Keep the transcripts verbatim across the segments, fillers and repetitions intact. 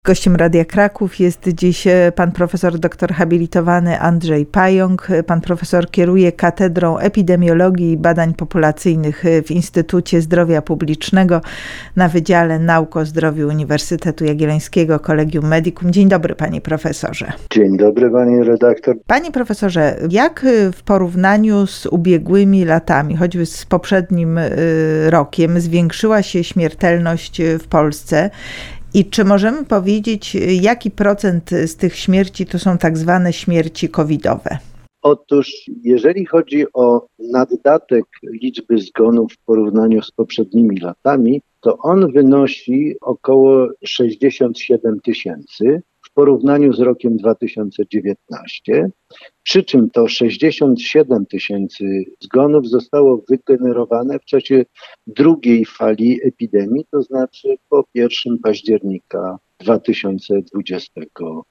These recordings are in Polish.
Gościem Radia Kraków jest dziś pan profesor doktor habilitowany Andrzej Pająk. Pan profesor kieruje Katedrą Epidemiologii i Badań Populacyjnych w Instytucie Zdrowia Publicznego na Wydziale Nauk o Zdrowiu Uniwersytetu Jagiellońskiego Collegium Medicum. Dzień dobry, panie profesorze. Dzień dobry, pani redaktor. Panie profesorze, jak w porównaniu z ubiegłymi latami, choćby z poprzednim rokiem, zwiększyła się śmiertelność w Polsce? I czy możemy powiedzieć, jaki procent z tych śmierci to są tak zwane śmierci covidowe? Otóż, jeżeli chodzi o naddatek liczby zgonów w porównaniu z poprzednimi latami, to on wynosi około sześćdziesiąt siedem tysięcy w porównaniu z rokiem dwa tysiące dziewiętnastym. Przy czym to sześćdziesiąt siedem tysięcy zgonów zostało wygenerowane w czasie drugiej fali epidemii, to znaczy po pierwszego października dwa tysiące dwudziestego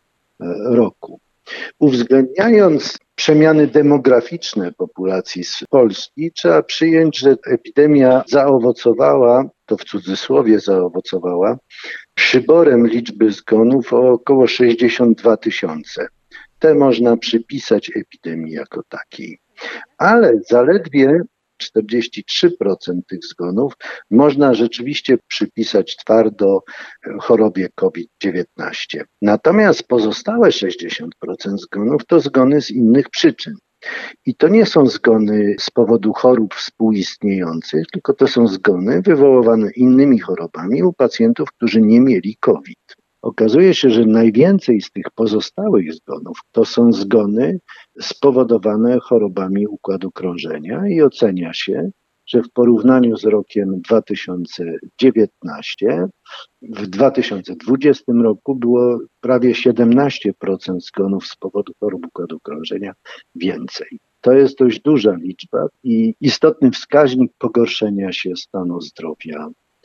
roku. Uwzględniając przemiany demograficzne populacji z Polski, trzeba przyjąć, że epidemia zaowocowała, to w cudzysłowie zaowocowała, przyborem liczby zgonów o około sześćdziesiąt dwa tysiące. Te można przypisać epidemii jako takiej. Ale zaledwie czterdzieści trzy procent tych zgonów można rzeczywiście przypisać twardo chorobie COVID dziewiętnaście. Natomiast pozostałe sześćdziesiąt procent zgonów to zgony z innych przyczyn. I to nie są zgony z powodu chorób współistniejących, tylko to są zgony wywoływane innymi chorobami u pacjentów, którzy nie mieli COVID. Okazuje się, że najwięcej z tych pozostałych zgonów to są zgony spowodowane chorobami układu krążenia i ocenia się, że w porównaniu z rokiem dwa tysiące dziewiętnastym, w dwa tysiące dwudziestym roku było prawie siedemnaście procent zgonów z powodu chorób układu krążenia więcej. To jest dość duża liczba i istotny wskaźnik pogorszenia się stanu zdrowia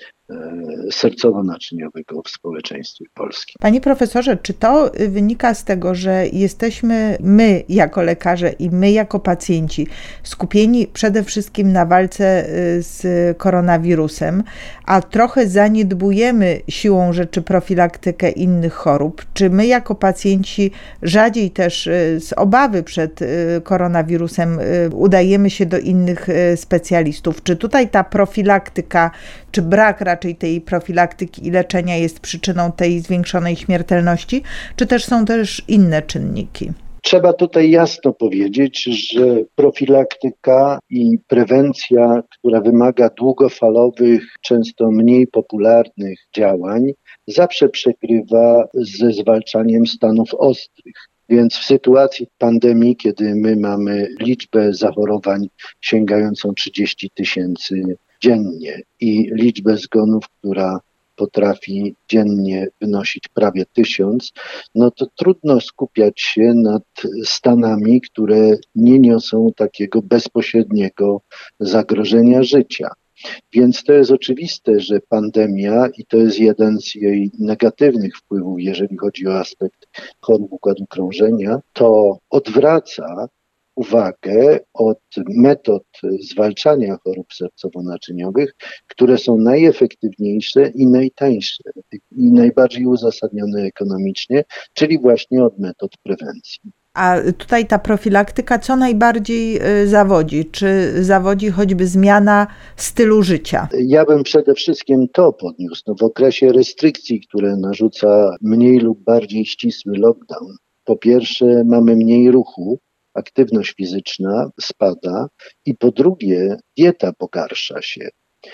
sercowo-naczyniowego w społeczeństwie polskim. Panie profesorze, czy to wynika z tego, że jesteśmy my jako lekarze i my jako pacjenci skupieni przede wszystkim na walce z koronawirusem, a trochę zaniedbujemy siłą rzeczy profilaktykę innych chorób? Czy my jako pacjenci rzadziej też z obawy przed koronawirusem udajemy się do innych specjalistów? Czy tutaj ta profilaktyka, czy brak raczej tej profilaktyki i leczenia jest przyczyną tej zwiększonej śmiertelności, czy też są też inne czynniki? Trzeba tutaj jasno powiedzieć, że profilaktyka i prewencja, która wymaga długofalowych, często mniej popularnych działań, zawsze przegrywa ze zwalczaniem stanów ostrych. Więc w sytuacji pandemii, kiedy my mamy liczbę zachorowań sięgającą trzydzieści tysięcy dziennie i liczbę zgonów, która potrafi dziennie wynosić prawie tysiąc, no to trudno skupiać się nad stanami, które nie niosą takiego bezpośredniego zagrożenia życia. Więc to jest oczywiste, że pandemia, i to jest jeden z jej negatywnych wpływów, jeżeli chodzi o aspekt chorób układu krążenia, to odwraca uwagę od metod zwalczania chorób sercowo-naczyniowych, które są najefektywniejsze i najtańsze i najbardziej uzasadnione ekonomicznie, czyli właśnie od metod prewencji. A tutaj ta profilaktyka co najbardziej zawodzi? Czy zawodzi choćby zmiana stylu życia? Ja bym przede wszystkim to podniósł. No w okresie restrykcji, które narzuca mniej lub bardziej ścisły lockdown, po pierwsze mamy mniej ruchu, aktywność fizyczna spada i po drugie dieta pogarsza się.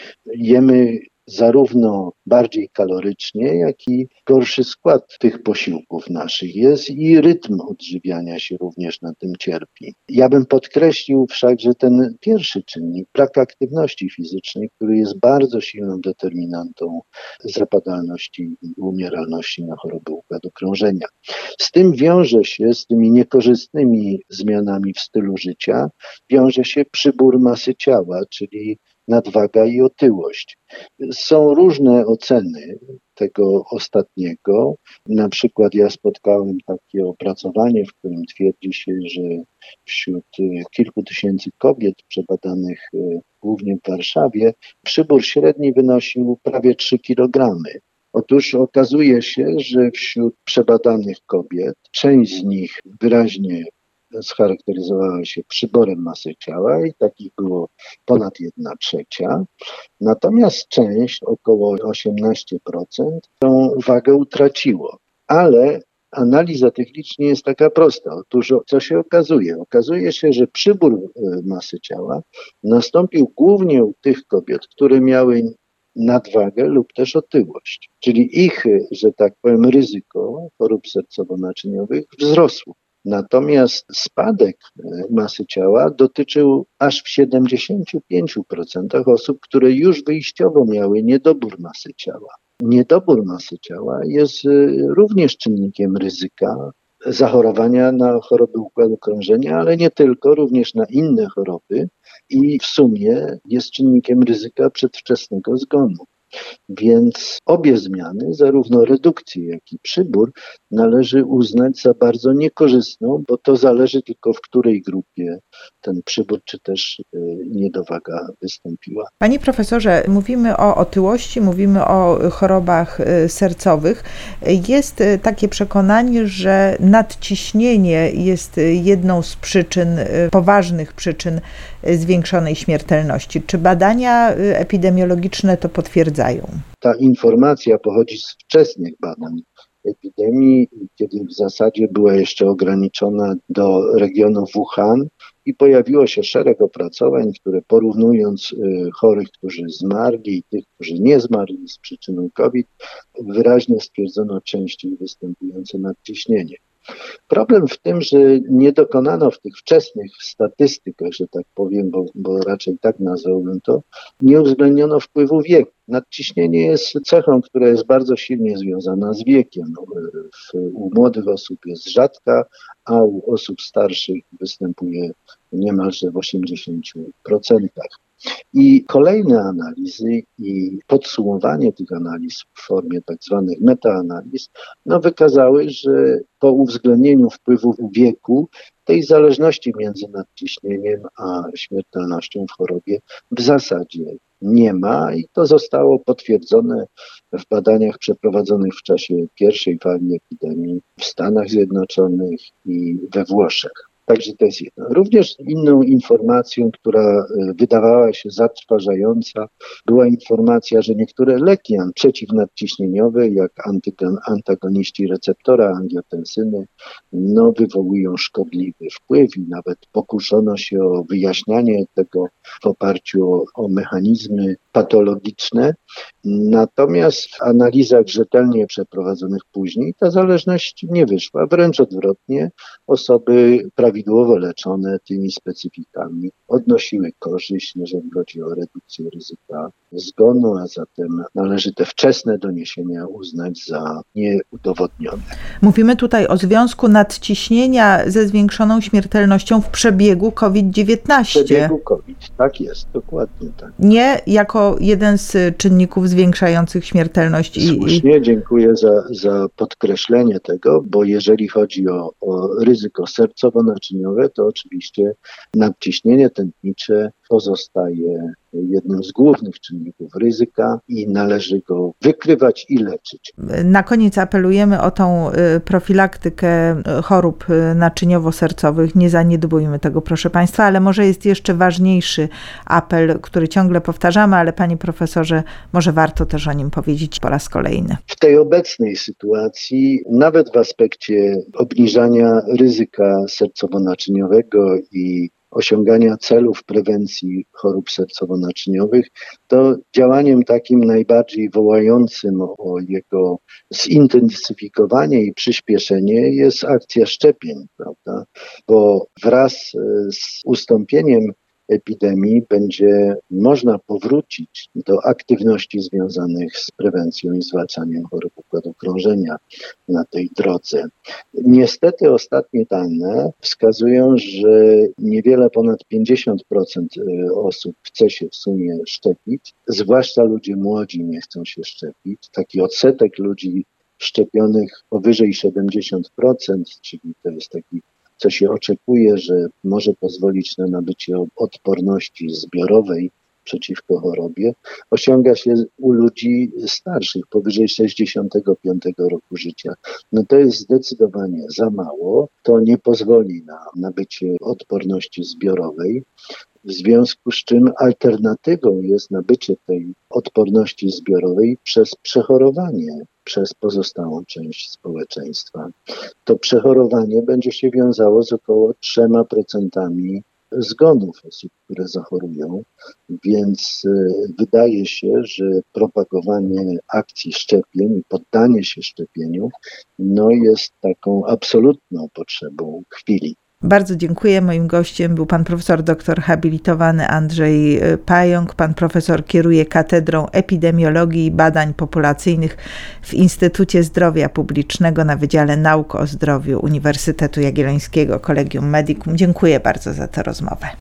Jemy zarówno bardziej kalorycznie, jak i gorszy skład tych posiłków naszych jest i rytm odżywiania się również na tym cierpi. Ja bym podkreślił wszakże ten pierwszy czynnik, brak aktywności fizycznej, który jest bardzo silną determinantą zapadalności i umieralności na choroby układu krążenia. Z tym wiąże się, z tymi niekorzystnymi zmianami w stylu życia, wiąże się przybór masy ciała, czyli nadwaga i otyłość. Są różne oceny tego ostatniego. Na przykład ja spotkałem takie opracowanie, w którym twierdzi się, że wśród kilku tysięcy kobiet przebadanych głównie w Warszawie przybór średni wynosił prawie trzy kilogramy. Otóż okazuje się, że wśród przebadanych kobiet część z nich wyraźnie scharakteryzowała się przyborem masy ciała i takich było ponad jedna trzecia. Natomiast część, około osiemnaście procent, tą wagę utraciło. Ale analiza tych liczb nie jest taka prosta. Otóż co się okazuje? Okazuje się, że przybór masy ciała nastąpił głównie u tych kobiet, które miały nadwagę lub też otyłość. Czyli ich, że tak powiem, ryzyko chorób sercowo-naczyniowych wzrosło. Natomiast spadek masy ciała dotyczył aż w siedemdziesiąt pięć procent osób, które już wyjściowo miały niedobór masy ciała. Niedobór masy ciała jest również czynnikiem ryzyka zachorowania na choroby układu krążenia, ale nie tylko, również na inne choroby i w sumie jest czynnikiem ryzyka przedwczesnego zgonu. Więc obie zmiany, zarówno redukcję, jak i przybór, należy uznać za bardzo niekorzystną, bo to zależy tylko w której grupie ten przybór czy też niedowaga wystąpiła. Panie profesorze, mówimy o otyłości, mówimy o chorobach sercowych. Jest takie przekonanie, że nadciśnienie jest jedną z przyczyn, poważnych przyczyn zwiększonej śmiertelności. Czy badania epidemiologiczne to potwierdzają? Ta informacja pochodzi z wczesnych badań epidemii, kiedy w zasadzie była jeszcze ograniczona do regionu Wuhan i pojawiło się szereg opracowań, które porównując chorych, którzy zmarli i tych, którzy nie zmarli z przyczyną COVID, wyraźnie stwierdzono częściej występujące nadciśnienie. Problem w tym, że nie dokonano w tych wczesnych statystykach, że tak powiem, bo, bo raczej tak nazwałbym to, nie uwzględniono wpływu wieku. Nadciśnienie jest cechą, która jest bardzo silnie związana z wiekiem. W, u młodych osób jest rzadka, a u osób starszych występuje niemalże w osiemdziesięciu procentach. I kolejne analizy i podsumowanie tych analiz w formie tak zwanych metaanaliz no wykazały, że po uwzględnieniu wpływów wieku tej zależności między nadciśnieniem a śmiertelnością w chorobie w zasadzie nie ma i to zostało potwierdzone w badaniach przeprowadzonych w czasie pierwszej fali epidemii w Stanach Zjednoczonych i we Włoszech. Także to jest jedno. Również inną informacją, która wydawała się zatrważająca, była informacja, że niektóre leki przeciwnadciśnieniowe, jak antagoniści receptora angiotensyny, no, wywołują szkodliwy wpływ i nawet pokuszono się o wyjaśnianie tego w oparciu o, o mechanizmy patologiczne. Natomiast w analizach rzetelnie przeprowadzonych później ta zależność nie wyszła. Wręcz odwrotnie, osoby prawidłowo leczone tymi specyfikami odnosiły korzyść, jeżeli chodzi o redukcję ryzyka zgonu, a zatem należy te wczesne doniesienia uznać za nieudowodnione. Mówimy tutaj o związku nadciśnienia ze zwiększoną śmiertelnością w przebiegu COVID dziewiętnaście. W przebiegu COVID, tak jest, dokładnie tak. Nie jako jeden z czynników zwiększających śmiertelność. I, Słusznie, dziękuję za, za podkreślenie tego, bo jeżeli chodzi o, o ryzyko sercowo-naczyniowe, to oczywiście nadciśnienie tętnicze pozostaje jednym z głównych czynników ryzyka i należy go wykrywać i leczyć. Na koniec apelujemy o tą profilaktykę chorób naczyniowo-sercowych. Nie zaniedbujmy tego, proszę Państwa, ale może jest jeszcze ważniejszy apel, który ciągle powtarzamy, ale Panie Profesorze, może warto też o nim powiedzieć po raz kolejny. W tej obecnej sytuacji, nawet w aspekcie obniżania ryzyka sercowo-naczyniowego i osiągania celów prewencji chorób sercowo-naczyniowych, to działaniem takim najbardziej wołającym o jego zintensyfikowanie i przyspieszenie jest akcja szczepień, prawda? Bo wraz z ustąpieniem epidemii będzie można powrócić do aktywności związanych z prewencją i zwalczaniem chorób układu krążenia na tej drodze. Niestety ostatnie dane wskazują, że niewiele ponad pięćdziesiąt procent osób chce się w sumie szczepić, zwłaszcza ludzie młodzi nie chcą się szczepić. Taki odsetek ludzi szczepionych powyżej siedemdziesiąt procent, czyli to jest taki, co się oczekuje, że może pozwolić na nabycie odporności zbiorowej przeciwko chorobie osiąga się u ludzi starszych, powyżej sześćdziesiątego piątego roku życia. No to jest zdecydowanie za mało. To nie pozwoli na nabycie odporności zbiorowej. W związku z czym alternatywą jest nabycie tej odporności zbiorowej przez przechorowanie przez pozostałą część społeczeństwa. To przechorowanie będzie się wiązało z około trzema procentami zgonów osób, które zachorują, więc wydaje się, że propagowanie akcji szczepień i poddanie się szczepieniu no jest taką absolutną potrzebą chwili. Bardzo dziękuję. Moim gościem był pan profesor doktor habilitowany Andrzej Pająk. Pan profesor kieruje Katedrą Epidemiologii i Badań Populacyjnych w Instytucie Zdrowia Publicznego na Wydziale Nauk o Zdrowiu Uniwersytetu Jagiellońskiego Collegium Medicum. Dziękuję bardzo za tę rozmowę.